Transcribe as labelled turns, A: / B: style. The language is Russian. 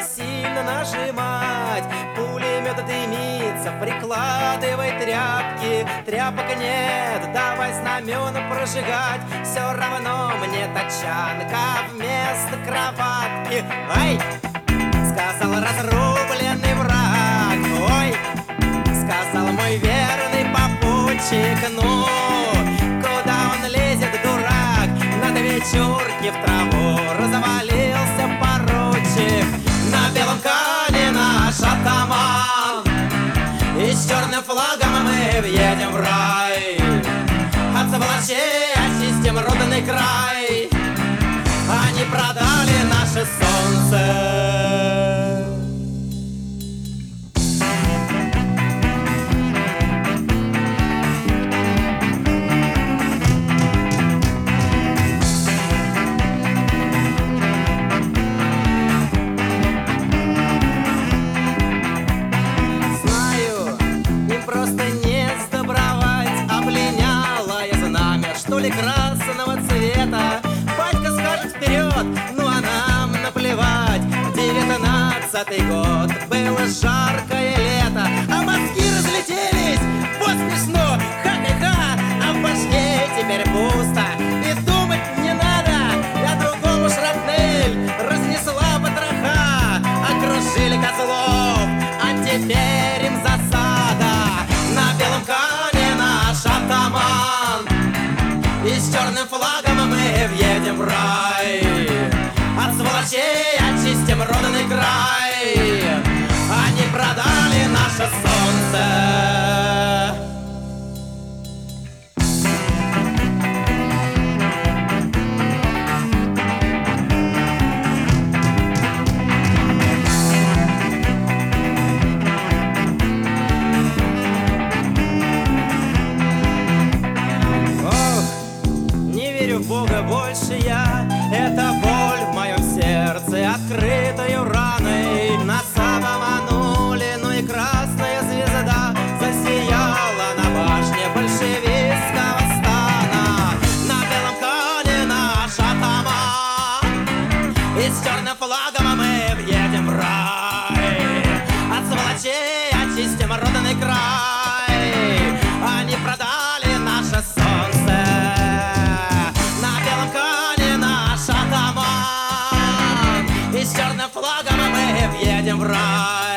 A: сильно нажимать. Пулемет дымится, прикладывай тряпки. Тряпок нет, давай знамена прожигать. Все равно мне тачанка вместо кроватки. Ай! Сказал разрубленный враг. Ой! Сказал мой верный попутчик. Ну, куда он лезет, дурак? На вечерке в траву развалился поручик. На белом коне наш атаман, и с черным флагом мы въедем в рай. От сволочей очистим родный край. Они продали наше солнце. Что ли красного цвета? Батька скажет вперед, ну а нам наплевать. 19-й год, было жаркое лето, а мозги разлетелись, вот смешно, ха-ха-ха. А в башке теперь пусто, и думать не надо. Я другому шрапнель разнесла потроха. Окружили козлов, а теперь им засада. На белом коне наш атаман, и с черным флагом мы въедем в рай. От сволочей очистим родный край. Они продали наше солнце. В Бога больше я, это боль в моем сердце, открытою раной. Нас обманули, ну и красная звезда засияла на башне большевистского стана. На белом коне наш атаман, и с черным флагом мы въедем в рай. От сволочей очистим родный край. Они продали наше солнце. И с черным флагом мы въедем в рай.